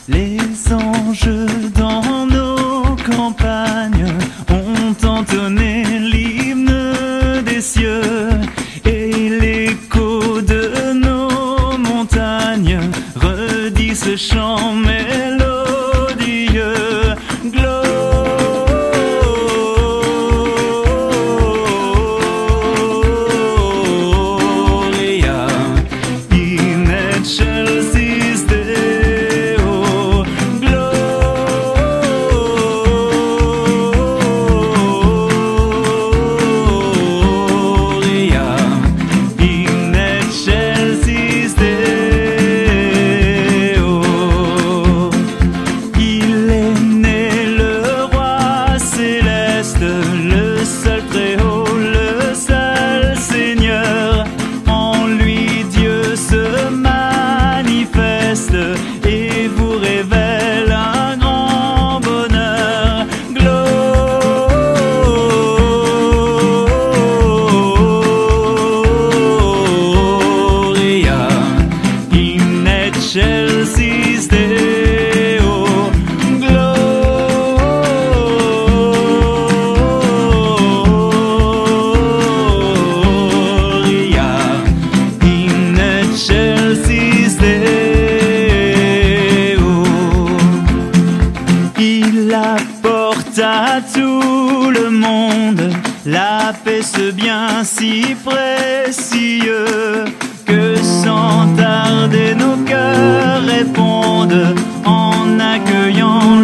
Les anges dans nos campagnes ont entonné l'hymne des cieux, et l'écho de nos montagnes redit ce chant mélodieux. Gloria in excelsis Deo. Gloria in excelsis Deo. Il est né le roi céleste, le seul Très-Haut, le seul Seigneur. En lui Dieu se manifeste et vous révèle un grand bonheur. Gloria in excelsis Deo. Gloria in excelsis Deo. Il apporte à tout le monde la paix, ce bien si précieux, que sans tarder nos cœurs répondent en accueillant